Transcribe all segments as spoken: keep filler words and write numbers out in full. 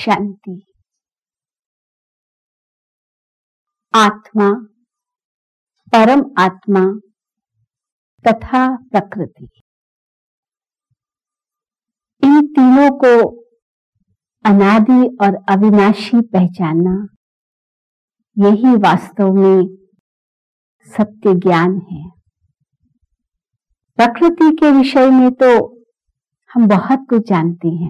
शांति। आत्मा, परम आत्मा तथा प्रकृति, इन तीनों को अनादि और अविनाशी पहचानना, यही वास्तव में सत्य ज्ञान है। प्रकृति के विषय में तो हम बहुत कुछ जानते हैं,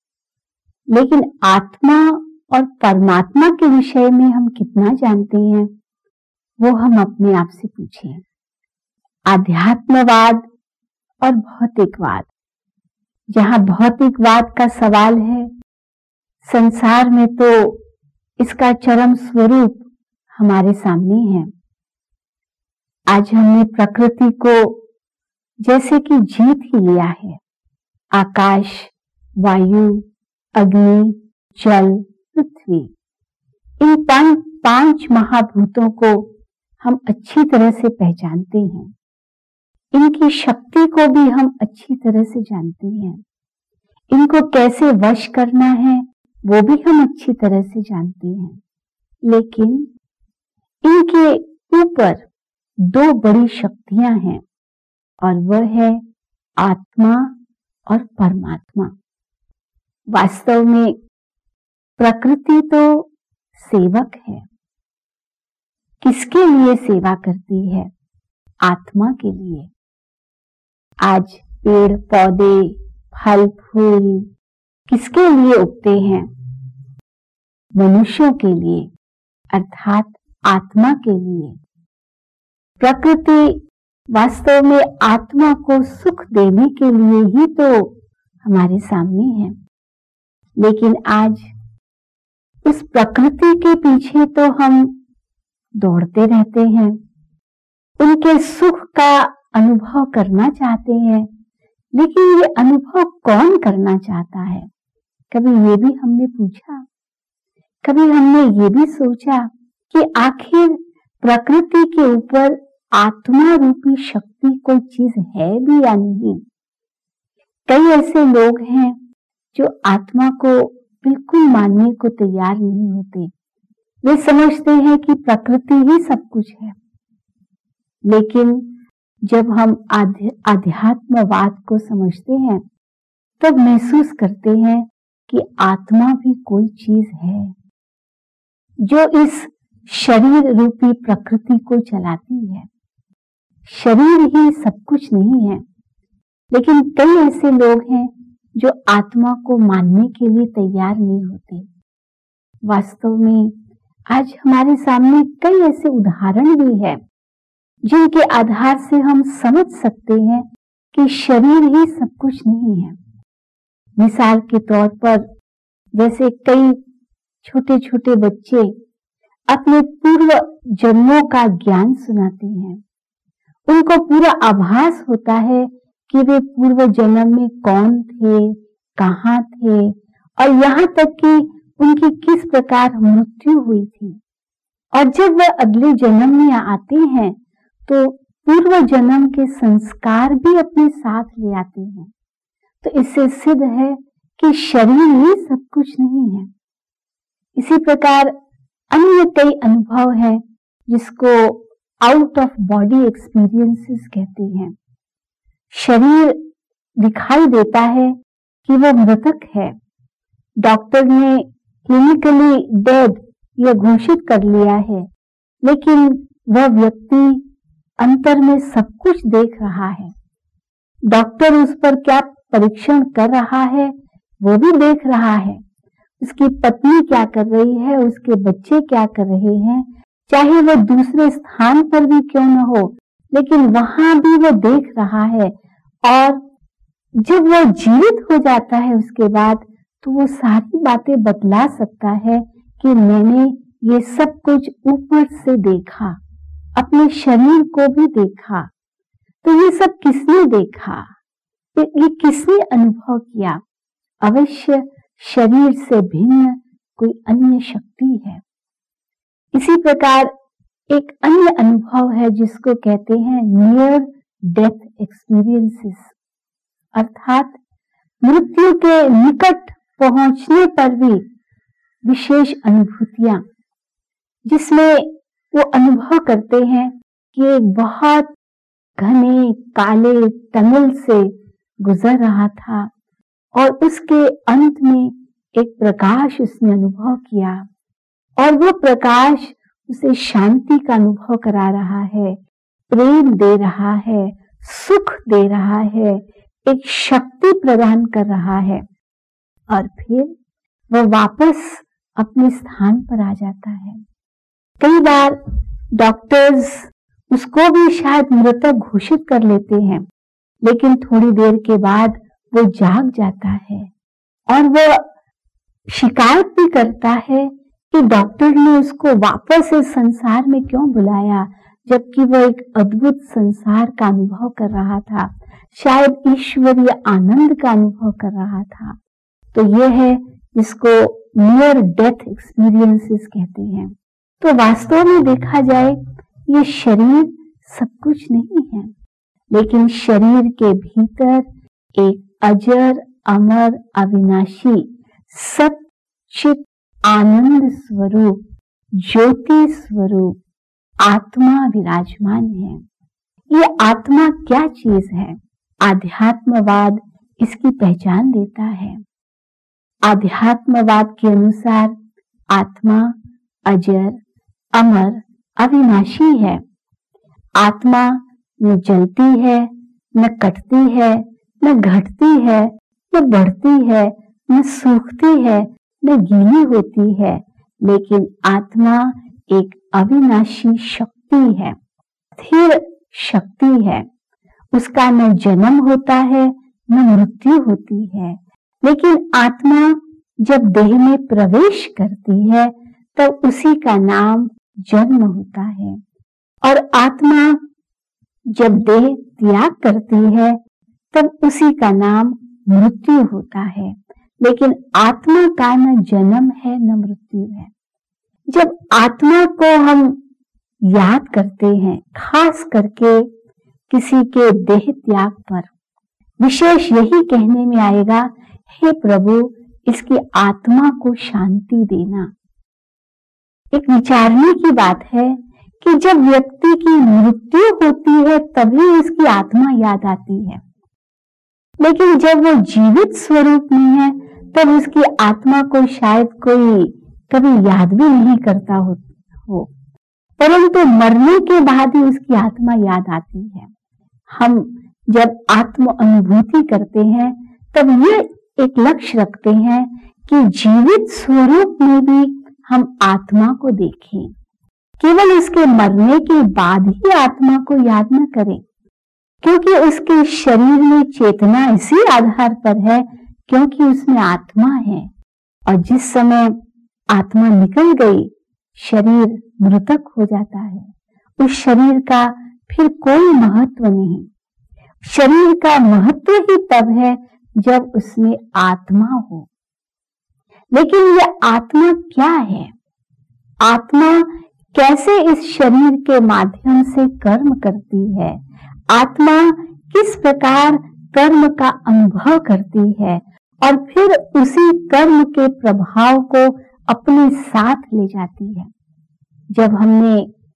लेकिन आत्मा और परमात्मा के विषय में हम कितना जानते हैं, वो हम अपने आप से पूछें। आध्यात्मवाद और भौतिकवाद, जहां भौतिकवाद का सवाल है, संसार में तो इसका चरम स्वरूप हमारे सामने है। आज हमने प्रकृति को जैसे कि जीत ही लिया है। आकाश, वायु, अग्नि, जल, पृथ्वी, इन पांच पांच महाभूतों को हम अच्छी तरह से पहचानते हैं। इनकी शक्ति को भी हम अच्छी तरह से जानते हैं। इनको कैसे वश करना है वो भी हम अच्छी तरह से जानते हैं। लेकिन इनके ऊपर दो बड़ी शक्तियां हैं, और वह है आत्मा और परमात्मा। वास्तव में प्रकृति तो सेवक है। किसके लिए सेवा करती है? आत्मा के लिए। आज पेड़ पौधे, फल फूल किसके लिए उगते हैं? मनुष्यों के लिए, अर्थात आत्मा के लिए। प्रकृति वास्तव में आत्मा को सुख देने के लिए ही तो हमारे सामने है। लेकिन आज इस प्रकृति के पीछे तो हम दौड़ते रहते हैं, उनके सुख का अनुभव करना चाहते हैं, लेकिन ये अनुभव कौन करना चाहता है? कभी ये भी हमने पूछा? कभी हमने ये भी सोचा कि आखिर प्रकृति के ऊपर आत्मा रूपी शक्ति कोई चीज है भी या नहीं? कई ऐसे लोग हैं जो आत्मा को बिल्कुल मानने को तैयार नहीं होते। वे समझते हैं कि प्रकृति ही सब कुछ है। लेकिन जब हम आध्य, आध्यात्मवाद को समझते हैं, तब महसूस करते हैं कि आत्मा भी कोई चीज है जो इस शरीर रूपी प्रकृति को चलाती है। शरीर ही सब कुछ नहीं है। लेकिन कई ऐसे लोग हैं जो आत्मा को मानने के लिए तैयार नहीं होते। वास्तव में आज हमारे सामने कई ऐसे उदाहरण भी हैं जिनके आधार से हम समझ सकते हैं कि शरीर ही सब कुछ नहीं है। मिसाल के तौर पर, जैसे कई छोटे छोटे बच्चे अपने पूर्व जन्मों का ज्ञान सुनाते हैं। उनको पूरा आभास होता है कि वे पूर्व जन्म में कौन थे, कहाँ थे, और यहाँ तक कि उनकी किस प्रकार मृत्यु हुई थी। और जब वह अगले जन्म में आते हैं तो पूर्व जन्म के संस्कार भी अपने साथ ले आते हैं। तो इससे सिद्ध है कि शरीर ही सब कुछ नहीं है। इसी प्रकार अन्य कई अनुभव हैं जिसको आउट ऑफ बॉडी एक्सपीरियंसेस कहते हैं। शरीर दिखाई देता है कि वह मृतक है। डॉक्टर ने क्लिनिकली डेड यह घोषित कर लिया है, लेकिन वह व्यक्ति अंतर में सब कुछ देख रहा है। डॉक्टर उस पर क्या परीक्षण कर रहा है वो भी देख रहा है। उसकी पत्नी क्या कर रही है, उसके बच्चे क्या कर रहे हैं, चाहे वो दूसरे स्थान पर भी क्यों न हो, लेकिन वहां भी वो देख रहा है। और जब वो जीवित हो जाता है उसके बाद, तो वो सारी बातें बतला सकता है कि मैंने ये सब कुछ ऊपर से देखा, अपने शरीर को भी देखा। तो ये सब किसने देखा, ये किसने अनुभव किया? अवश्य शरीर से भिन्न कोई अन्य शक्ति है। इसी प्रकार एक अन्य अनुभव है जिसको कहते हैं नियर डेथ एक्सपीरियंसेस, अर्थात मृत्यु के निकट पहुंचने पर भी विशेष अनुभूतियां, जिसमें वो अनुभव करते हैं कि एक बहुत घने काले टनल से गुजर रहा था और उसके अंत में एक प्रकाश उसने अनुभव किया और वो प्रकाश उसे शांति का अनुभव करा रहा है, प्रेम दे रहा है, सुख दे रहा है, एक शक्ति प्रदान कर रहा है और फिर वह वापस अपने स्थान पर आ जाता है। कई बार डॉक्टर्स उसको भी शायद मृतक घोषित कर लेते हैं, लेकिन थोड़ी देर के बाद वो जाग जाता है और वो शिकायत भी करता है कि डॉक्टर ने उसको वापस इस संसार में क्यों बुलाया, जबकि वो एक अद्भुत संसार का अनुभव कर रहा था, शायद ईश्वरीय आनंद का अनुभव कर रहा था। तो ये है जिसको नियर डेथ एक्सपीरियंसेस कहते हैं। तो वास्तव में देखा जाए ये शरीर सब कुछ नहीं है, लेकिन शरीर के भीतर एक अजर अमर अविनाशी सच्चित आनंद स्वरूप ज्योति स्वरूप आत्मा विराजमान है। ये आत्मा क्या चीज है? आध्यात्मवाद इसकी पहचान देता है। आध्यात्मवाद के अनुसार आत्मा अजर अमर अविनाशी है। आत्मा न जलती है, न कटती है, न घटती है, न बढ़ती है, न सूखती है, न गीली होती है, लेकिन आत्मा एक अविनाशी शक्ति है, स्थिर शक्ति है। उसका न जन्म होता है न मृत्यु होती है, लेकिन आत्मा जब देह में प्रवेश करती है तब उसी का नाम जन्म होता है और आत्मा जब देह त्याग करती है तब उसी का नाम मृत्यु होता है। लेकिन आत्मा का न जन्म है न मृत्यु है। जब आत्मा को हम याद करते हैं, खास करके किसी के देह त्याग पर, विशेष यही कहने में आएगा, हे प्रभु इसकी आत्मा को शांति देना। एक विचारने की बात है कि जब व्यक्ति की मृत्यु होती है तभी उसकी आत्मा याद आती है, लेकिन जब वो जीवित स्वरूप में है तब उसकी आत्मा को शायद कोई कभी याद भी नहीं करता हो, हो। परंतु मरने के बाद ही उसकी आत्मा याद आती है। हम जब आत्म अनुभूति करते हैं तब ये एक लक्ष्य रखते हैं कि जीवित स्वरूप में भी हम आत्मा को देखें, केवल उसके मरने के बाद ही आत्मा को याद न करें, क्योंकि उसके शरीर में चेतना इसी आधार पर है क्योंकि उसमें आत्मा है, और जिस समय आत्मा निकल गई शरीर मृतक हो जाता है। उस शरीर का फिर कोई महत्व नहीं। शरीर का महत्व ही तब है जब उसमें आत्मा हो। लेकिन यह आत्मा क्या है? आत्मा कैसे इस शरीर के माध्यम से कर्म करती है? आत्मा किस प्रकार कर्म का अनुभव करती है और फिर उसी कर्म के प्रभाव को अपने साथ ले जाती है? जब हमने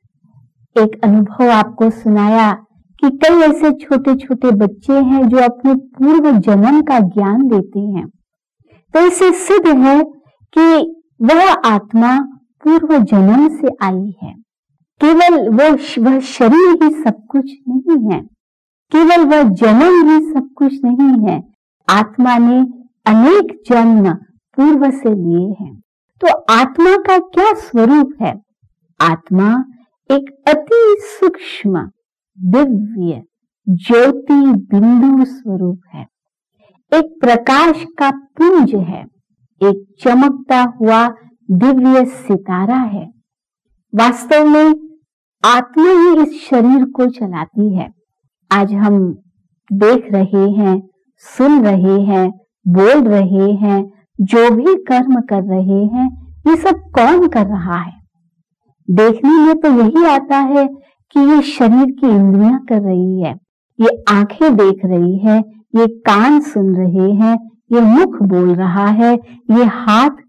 एक अनुभव आपको सुनाया कि कई ऐसे छोटे छोटे बच्चे हैं जो अपने पूर्व जन्म का ज्ञान देते हैं, तो इससे सिद्ध है कि वह आत्मा पूर्व जन्म से आई है। केवल वो वह शरीर ही सब कुछ नहीं है, केवल वह जन्म ही सब कुछ नहीं है। आत्मा ने अनेक जन्म पूर्व से लिए हैं। तो आत्मा का क्या स्वरूप है? आत्मा एक अति सूक्ष्म दिव्य ज्योति बिंदु स्वरूप है, एक प्रकाश का पुंज है, एक चमकता हुआ दिव्य सितारा है। वास्तव में आत्मा ही इस शरीर को चलाती है। आज हम देख रहे हैं, सुन रहे हैं, बोल रहे हैं, जो भी कर्म कर रहे हैं, ये सब कौन कर रहा है? देखने में तो यही आता है कि ये शरीर की इंद्रियां कर रही है, ये आंखें देख रही है, ये कान सुन रहे हैं, ये मुख बोल रहा है, ये हाथ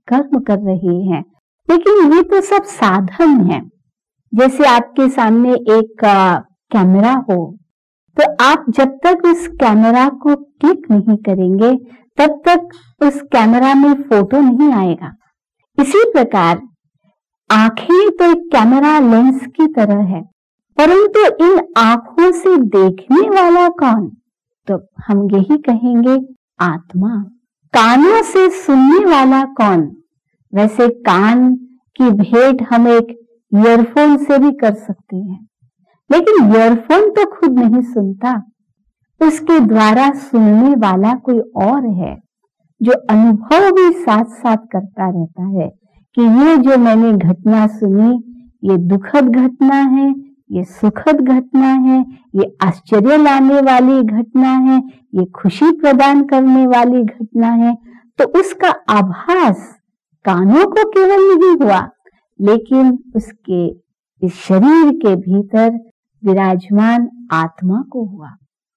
कर्म कर रहे हैं, लेकिन ये तो सब साधन है। जैसे आपके सामने एक कैमरा हो, तो आप जब तक उस कैमरा को क्लिक नहीं करेंगे तब तक उस कैमरा में फोटो नहीं आएगा। इसी प्रकार आंखें तो एक कैमरा लेंस की तरह है, परंतु इन आंखों से देखने वाला कौन? तो हम यही कहेंगे आत्मा। कानों से सुनने वाला कौन? वैसे कान की भेंट हम एक ईयरफोन से भी कर सकते हैं, लेकिन ईयरफोन तो खुद नहीं सुनता, उसके द्वारा सुनने वाला कोई और है जो अनुभव भी साथ साथ करता रहता है कि ये जो मैंने घटना सुनी, ये दुखद घटना है, ये सुखद घटना है, ये आश्चर्य लाने वाली घटना है, ये खुशी प्रदान करने वाली घटना है। तो उसका आभास कानों को केवल नहीं हुआ, लेकिन उसके इस शरीर के भीतर विराजमान आत्मा को हुआ।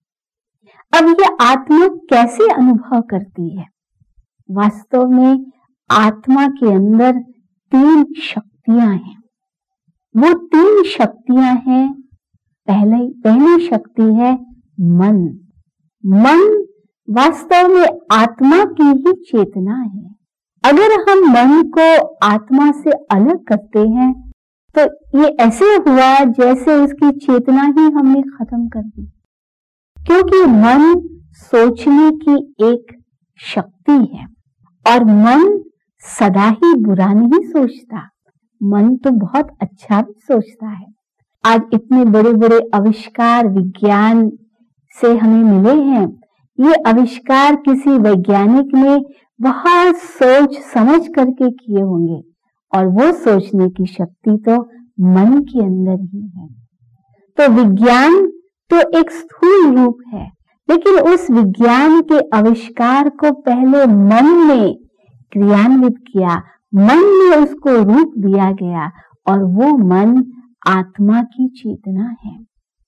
अब ये आत्मा कैसे अनुभव करती है? वास्तव में आत्मा के अंदर तीन शक्तियां हैं। वो तीन शक्तियां हैं। पहले पहली शक्ति है मन। मन वास्तव में आत्मा की ही चेतना है। अगर हम मन को आत्मा से अलग करते हैं तो ये ऐसे हुआ जैसे उसकी चेतना ही हमने खत्म कर दी, क्योंकि मन सोचने की एक शक्ति है और मन सदा ही बुरा नहीं सोचता, मन तो बहुत अच्छा भी सोचता है। आज इतने बड़े बड़े आविष्कार विज्ञान से हमें मिले हैं। ये आविष्कार किसी वैज्ञानिक ने बहुत सोच समझ करके किए होंगे और वो सोचने की शक्ति तो मन के अंदर ही है। तो विज्ञान तो एक स्थूल रूप है, लेकिन उस विज्ञान के आविष्कार को पहले मन ने क्रियान्वित किया, मन में उसको रूप दिया गया और वो मन आत्मा की चेतना है।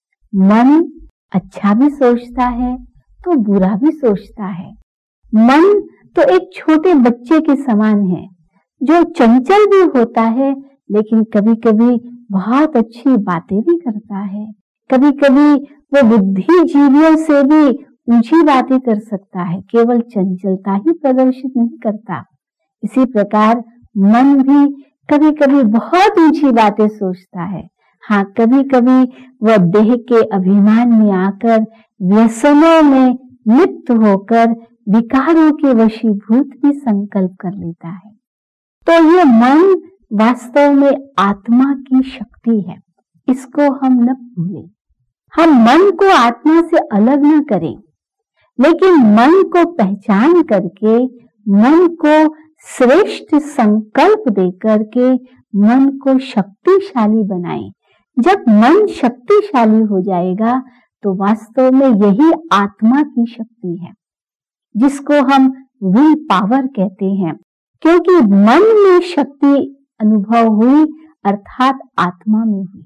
मन अच्छा भी सोचता है तो बुरा भी सोचता है। मन तो एक छोटे बच्चे के समान है जो चंचल भी होता है, लेकिन कभी कभी बहुत अच्छी बातें भी करता है। कभी कभी वो बुद्धिजीवियों से भी ऊंची बातें कर सकता है, केवल चंचलता ही प्रदर्शित नहीं करता। इसी प्रकार मन भी कभी कभी बहुत ऊंची बातें सोचता है। हाँ, कभी कभी वह देह के अभिमान में आकर व्यसनों में लिप्त होकर विकारों के वशीभूत भी संकल्प कर लेता है। तो ये मन वास्तव में आत्मा की शक्ति है, इसको हम न भूलें। हम मन को आत्मा से अलग न करें, लेकिन मन को पहचान करके मन को श्रेष्ठ संकल्प देकर के मन को शक्तिशाली बनाएं। जब मन शक्तिशाली हो जाएगा तो वास्तव में यही आत्मा की शक्ति है, जिसको हम विल पावर कहते हैं, क्योंकि मन में शक्ति अनुभव हुई अर्थात आत्मा में हुई।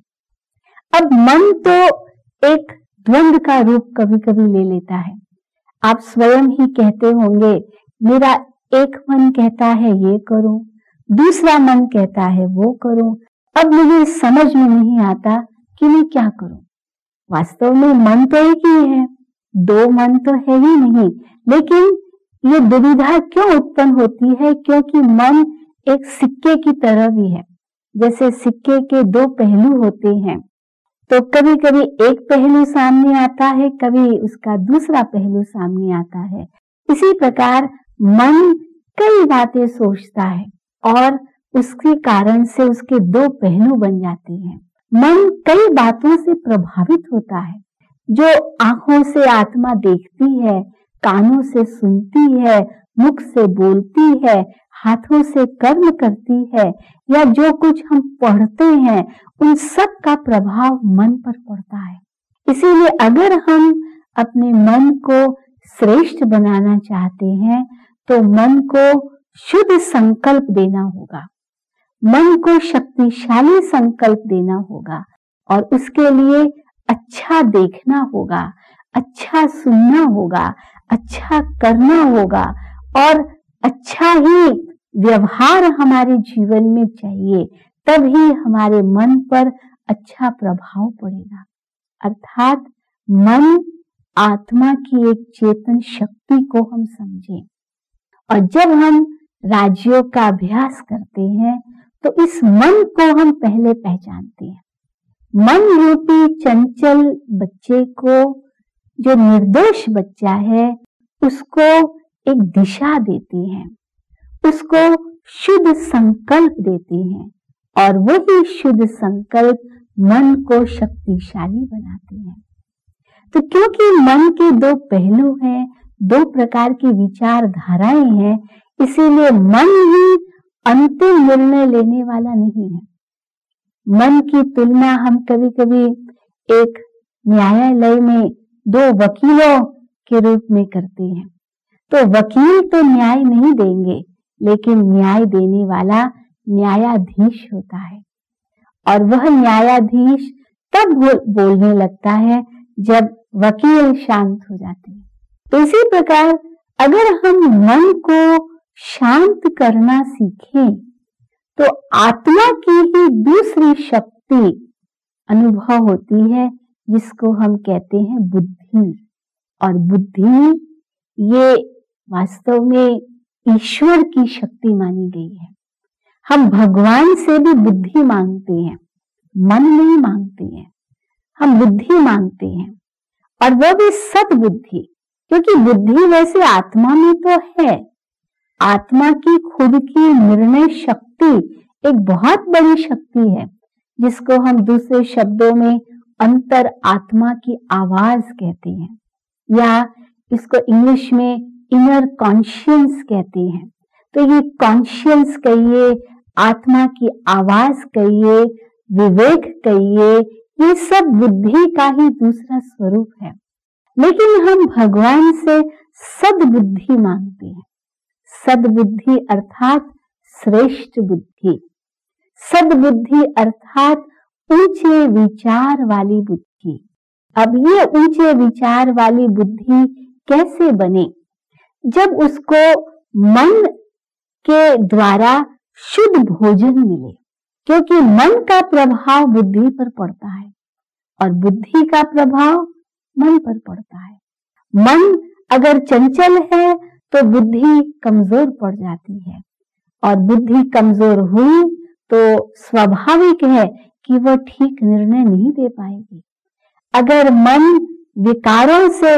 अब मन तो एक द्वंद का रूप कभी कभी ले लेता है। आप स्वयं ही कहते होंगे, मेरा एक मन कहता है ये करूं, दूसरा मन कहता है वो करूं, अब मुझे समझ में नहीं आता कि मैं क्या करूं। वास्तव में मन तो एक ही है, दो मन तो है ही नहीं, लेकिन ये दुविधा क्यों उत्पन्न होती है? क्योंकि मन एक सिक्के की तरह भी है। जैसे सिक्के के दो पहलू होते हैं, तो कभी कभी एक पहलू सामने आता है, कभी उसका दूसरा पहलू सामने आता है। इसी प्रकार मन कई बातें सोचता है और उसके कारण से उसके दो पहलू बन जाते हैं। मन कई बातों से प्रभावित होता है। जो आंखों से आत्मा देखती है, कानों से सुनती है, मुख से बोलती है, हाथों से कर्म करती है, या जो कुछ हम पढ़ते हैं, उन सब का प्रभाव मन पर पड़ता है। इसीलिए अगर हम अपने मन को श्रेष्ठ बनाना चाहते हैं तो मन को शुद्ध संकल्प देना होगा, मन को शक्तिशाली संकल्प देना होगा और उसके लिए अच्छा देखना होगा, अच्छा सुनना होगा, अच्छा करना होगा और अच्छा ही व्यवहार हमारे जीवन में चाहिए, तभी हमारे मन पर अच्छा प्रभाव पड़ेगा। अर्थात मन आत्मा की एक चेतन शक्ति को हम समझें। और जब हम राजयोग का अभ्यास करते हैं तो इस मन को हम पहले पहचानते हैं। मन रूपी चंचल बच्चे को, जो निर्दोष बच्चा है, उसको एक दिशा देते हैं, उसको शुद्ध संकल्प देते हैं और वही शुद्ध संकल्प मन को शक्तिशाली बनाते हैं। तो क्योंकि मन के दो पहलू हैं, दो प्रकार की विचारधाराएं हैं, इसीलिए मन ही अंतिम निर्णय लेने वाला नहीं है। मन की तुलना हम कभी कभी एक न्यायालय में दो वकीलों के रूप में करते हैं। तो वकील तो न्याय नहीं देंगे, लेकिन न्याय देने वाला न्यायाधीश होता है, और वह न्यायाधीश तब बोलने लगता है जब वकील शांत हो जाते हैं। तो इसी प्रकार अगर हम मन को शांत करना सीखें तो आत्मा की ही दूसरी शक्ति अनुभव होती है, जिसको हम कहते हैं बुद्धि। और बुद्धि ये वास्तव में ईश्वर की शक्ति मानी गई है। हम भगवान से भी बुद्धि मांगते हैं, मन नहीं मांगते हैं, हम बुद्धि मांगते हैं, और वह भी सद्बुद्धि। क्योंकि बुद्धि वैसे आत्मा में तो है, आत्मा की खुद की निर्णय शक्ति एक बहुत बड़ी शक्ति है, जिसको हम दूसरे शब्दों में अंतर आत्मा की आवाज कहते हैं, या इसको इंग्लिश में इनर कॉन्शियंस कहते हैं। तो ये कॉन्शियंस कहिए, आत्मा की आवाज कहिए, विवेक कहिए, ये सब बुद्धि का ही दूसरा स्वरूप है। लेकिन हम भगवान से सद्बुद्धि मांगते हैं। सद्बुद्धि अर्थात श्रेष्ठ बुद्धि, सद्बुद्धि अर्थात ऊंचे विचार वाली बुद्धि। अब ये ऊंचे विचार वाली बुद्धि कैसे बने? जब उसको मन के द्वारा शुद्ध भोजन मिले, क्योंकि मन का प्रभाव बुद्धि पर पड़ता है और बुद्धि का प्रभाव मन पर पड़ता है। मन अगर चंचल है तो बुद्धि कमजोर पड़ जाती है, और बुद्धि कमजोर हुई तो स्वाभाविक है कि वह ठीक निर्णय नहीं दे पाएगी। अगर मन विकारों से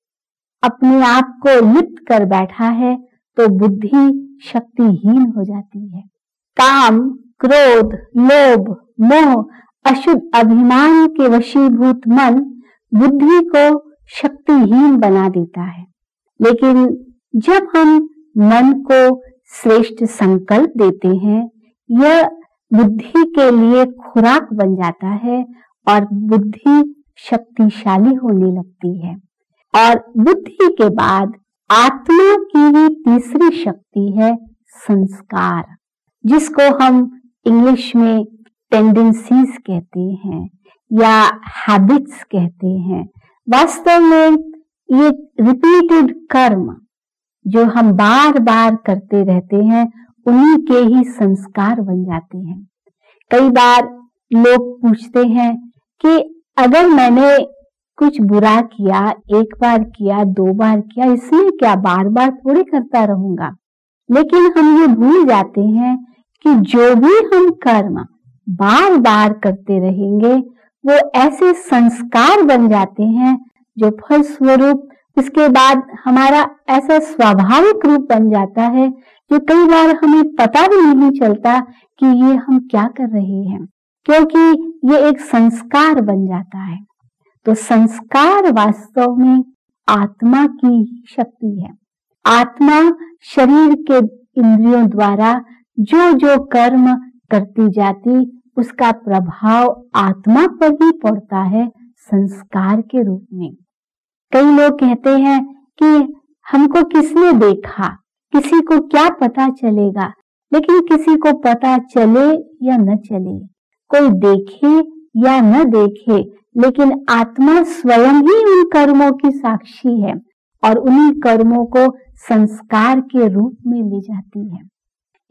अपने आप को लिप्त कर बैठा है तो बुद्धि शक्तिहीन हो जाती है। काम, क्रोध, लोभ, मोह, अशुद्ध अभिमान के वशीभूत मन बुद्धि को शक्तिहीन बना देता है। लेकिन जब हम मन को श्रेष्ठ संकल्प देते हैं, यह बुद्धि के लिए खुराक बन जाता है और बुद्धि शक्तिशाली होने लगती है। और बुद्धि के बाद आत्मा की ही तीसरी शक्ति है संस्कार, जिसको हम इंग्लिश में टेंडेंसीज कहते हैं या हैबिट्स कहते हैं। वास्तव में ये रिपीटेड कर्म जो हम बार बार करते रहते हैं, उन्हीं के ही संस्कार बन जाते हैं। कई बार लोग पूछते हैं कि अगर मैंने कुछ बुरा किया, एक बार किया, दो बार किया, इसमें क्या, बार बार थोड़ी करता रहूंगा। लेकिन हम ये भूल जाते हैं कि जो भी हम कर्म बार बार करते रहेंगे, वो ऐसे संस्कार बन जाते हैं जो फलस्वरूप इसके बाद हमारा ऐसा स्वाभाविक रूप बन जाता है जो कई बार हमें पता भी नहीं चलता कि ये हम क्या कर रहे हैं, क्योंकि ये एक संस्कार बन जाता है। तो संस्कार वास्तव में आत्मा की शक्ति है। आत्मा शरीर के इंद्रियों द्वारा जो जो कर्म करती जाती, उसका प्रभाव आत्मा पर ही पड़ता है संस्कार के रूप में। कई लोग कहते हैं कि हमको किसने देखा, किसी को क्या पता चलेगा। लेकिन किसी को पता चले या न चले, कोई देखे या न देखे, लेकिन आत्मा स्वयं ही उन कर्मों की साक्षी है और उन्हीं कर्मों को संस्कार के रूप में ले जाती है।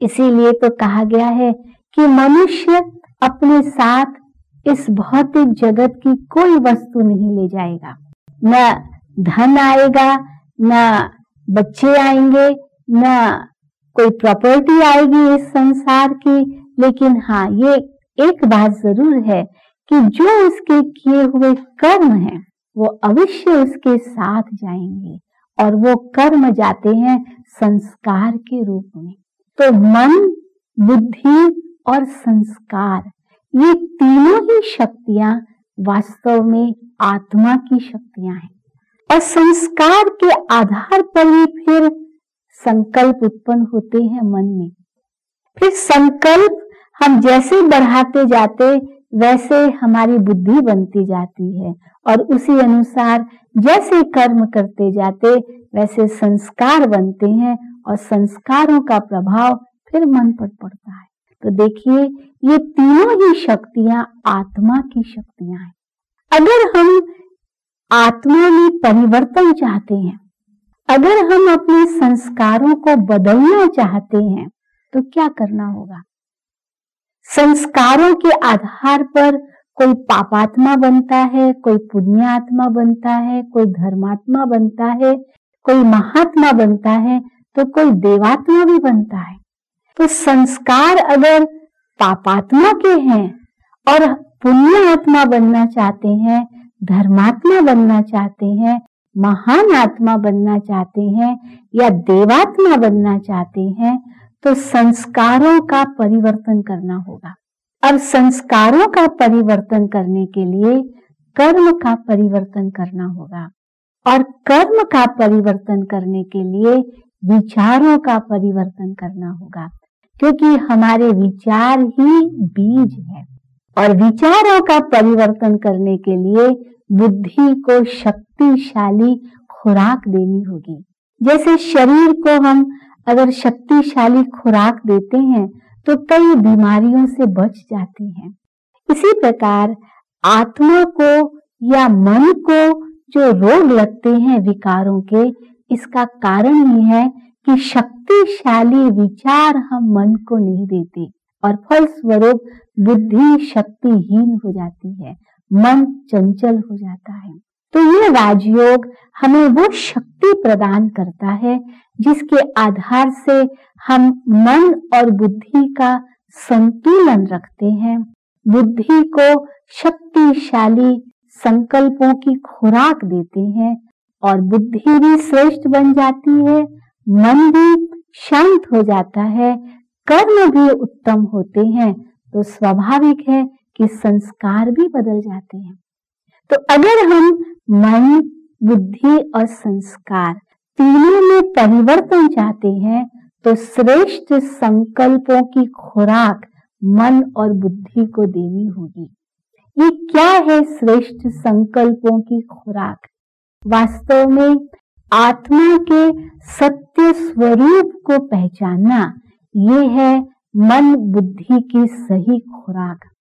इसीलिए तो कहा गया है कि मनुष्य अपने साथ इस भौतिक जगत की कोई वस्तु नहीं ले जाएगा। न धन आएगा, न बच्चे आएंगे, न कोई प्रॉपर्टी आएगी इस संसार की। लेकिन हाँ, ये एक बात जरूर है कि जो उसके किए हुए कर्म हैं वो अवश्य उसके साथ जाएंगे, और वो कर्म जाते हैं संस्कार के रूप में। तो मन, बुद्धि और संस्कार, ये तीनों ही शक्तियां वास्तव में आत्मा की शक्तियां हैं। और संस्कार के आधार पर ही फिर संकल्प उत्पन्न होते हैं मन में। फिर संकल्प हम जैसे बढ़ाते जाते वैसे हमारी बुद्धि बनती जाती है, और उसी अनुसार जैसे कर्म करते जाते वैसे संस्कार बनते हैं, और संस्कारों का प्रभाव फिर मन पर पड़ता है। तो देखिए, ये तीनों ही शक्तियां आत्मा की शक्तियां हैं। अगर हम आत्मा में परिवर्तन चाहते हैं, अगर हम अपने संस्कारों को बदलना चाहते हैं, तो क्या करना होगा? संस्कारों के आधार पर कोई पापात्मा बनता है, कोई पुण्यात्मा बनता है, कोई धर्मात्मा बनता है, कोई महात्मा बनता है, तो कोई देवात्मा भी बनता है। तो संस्कार अगर पापात्मा के हैं और पुण्य आत्मा बनना चाहते हैं, धर्मात्मा बनना चाहते हैं, महान आत्मा बनना चाहते हैं, या देवात्मा बनना चाहते हैं, तो संस्कारों का परिवर्तन करना होगा। अब संस्कारों का परिवर्तन करने के लिए कर्म का परिवर्तन करना होगा, और कर्म का परिवर्तन करने के लिए विचारों का परिवर्तन करना होगा, क्योंकि हमारे विचार ही बीज है। और विचारों का परिवर्तन करने के लिए बुद्धि को शक्तिशाली खुराक देनी होगी। जैसे शरीर को हम अगर शक्तिशाली खुराक देते हैं तो कई बीमारियों से बच जाती हैं। इसी प्रकार आत्मा को या मन को जो रोग लगते हैं विकारों के, इसका कारण ही है कि शक्तिशाली विचार हम मन को नहीं देते, और फलस्वरूप बुद्धि शक्तिहीन हो जाती है, मन चंचल हो जाता है। तो ये राजयोग हमें वो शक्ति प्रदान करता है जिसके आधार से हम मन और बुद्धि का संतुलन रखते हैं, बुद्धि को शक्तिशाली संकल्पों की खुराक देते हैं, और बुद्धि भी श्रेष्ठ बन जाती है, मन भी शांत हो जाता है, कर्म भी उत्तम होते हैं। तो स्वाभाविक है कि संस्कार भी बदल जाते हैं। तो अगर हम मन, बुद्धि और संस्कार तीनों में परिवर्तन चाहते हैं, तो श्रेष्ठ संकल्पों की खुराक मन और बुद्धि को देनी होगी। ये क्या है श्रेष्ठ संकल्पों की खुराक? वास्तव में आत्मा के सत्य स्वरूप को पहचानना, ये है मन बुद्धि की सही खुराक।